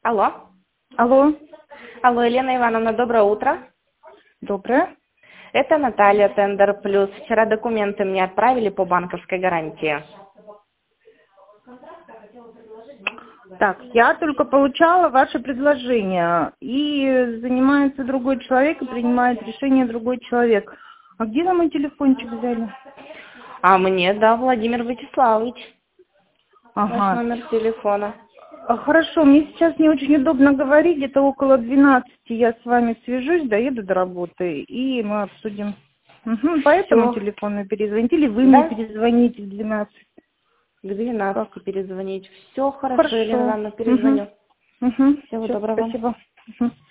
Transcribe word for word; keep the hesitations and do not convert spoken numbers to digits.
Алло. Алло. Алло, Елена Ивановна, доброе утро. Доброе. Это Наталья, Тендер Плюс. Вчера документы мне отправили по банковской гарантии. Так, я только получала ваше предложение, и занимается другой человек, и принимает решение другой человек. А где вы мой телефончик взяли? А мне, да, Владимир Вячеславович. Ваш Ага. номер телефона. А, Хорошо, мне сейчас не очень удобно говорить, где-то около двенадцати я с вами свяжусь, доеду до работы, и мы обсудим. Угу, по этому Все. телефону перезвоните, или вы мне Да? перезвоните в двенадцать. К двенадцати Как? перезвонить. Все хорошо, Елена Хорошо. Ивановна, Угу. перезвоню. Угу. Всего Все, доброго. спасибо. Угу.